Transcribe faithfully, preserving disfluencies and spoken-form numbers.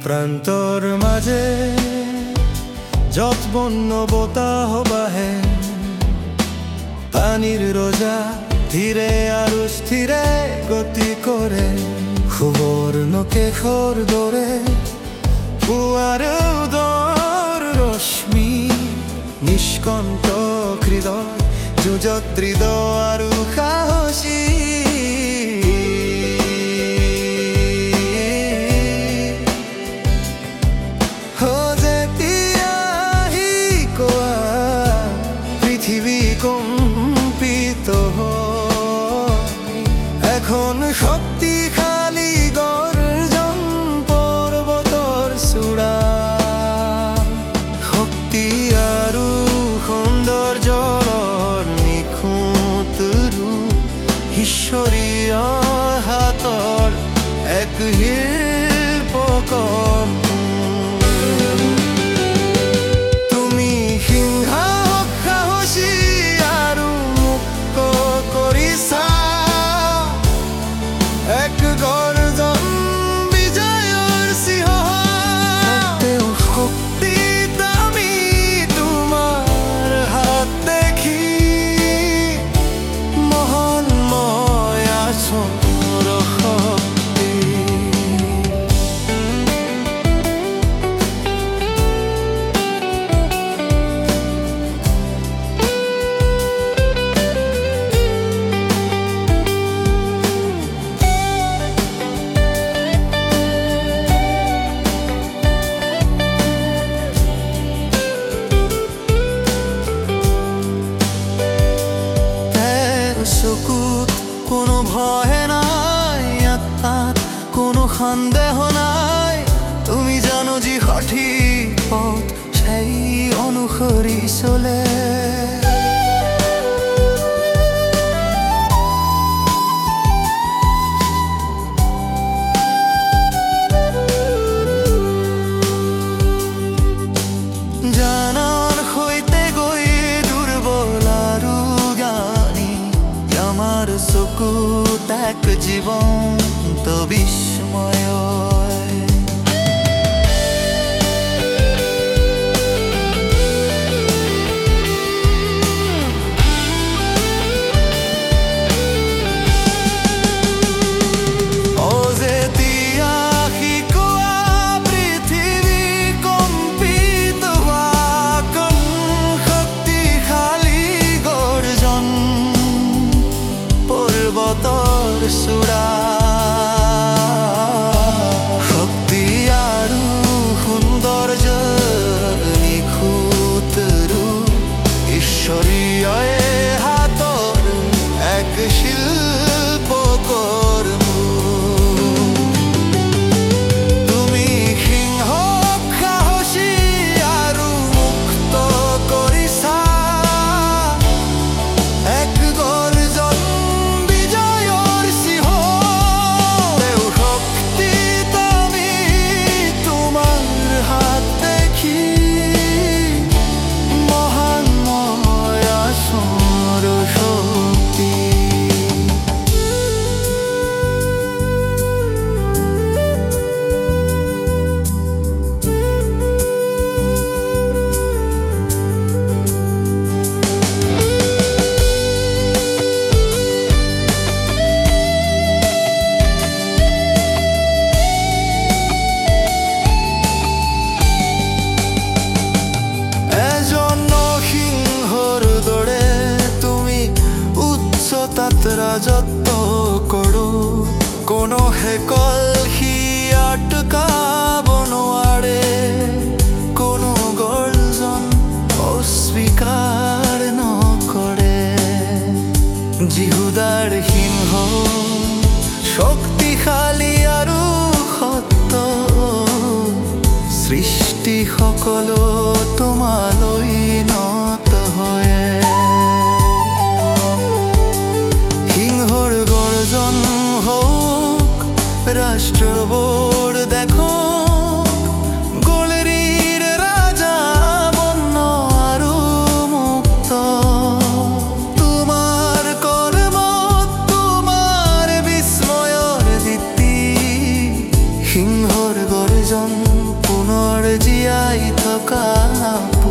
প্ৰান্তৰ মাজে যত বন্য বতাহ বাহে, পানীৰ ৰজা ধীৰে আৰু স্থিৰে গতি কৰে, সুবৰ্ণ কেশৰ দৰে পুৱাৰ উদৰ ৰশ্মি, নিষ্কণ্ঠ হৃদয় যুঁজত দৃঢ় আৰু সাহসী। এখন শক্তিশালী গৰ্জন পৰ্বতৰ চূড়া, শক্তি আৰু সৌন্দৰ্যৰ নিখুঁত ৰূপ, ঈশ্বৰীয় হাতৰ এক শিল্পকৰ্ম। চকুত কোনো ভয় নাই, আত্মাত কোনো সন্দেহ নাই, তুমি জানো যি সঠিক পথ সেই অনুসৰি চলে। জানাৰ সৈতে গৈ দুৰ্বল আৰু জ্ঞানী, আমাৰ চকুত এক জীৱন্ত বিস্ময়। চূড়া শক্তি আৰু সৌন্দৰ্য নিখুঁত ৰূপ, ঈশ্বৰীয় হাতৰ এক শিল্পকৰ্ম। তুমি সিংহক সাহসী আৰু মুক্ত কৰিছা, এক গৰ্জন ৰাজত্ব কৰো, কোনো হেকল সি আটকাব নোৱাৰে, কোনো গৰ্জন অস্বীকাৰ নকৰে। যিহুদাৰ সিংহ শক্তিশালী আৰু সত্য, সৃষ্টি সকলো তোমালৈ নত হয়। রাষ্ট্রবোর দেখো গলেরির রাজা বন্য আৰু মুক্ত, তোমার কর্ম তোমাৰ বিস্ময়ৰ দীপ্তি, সিংহৰ গৰ্জন জীয়াই থকা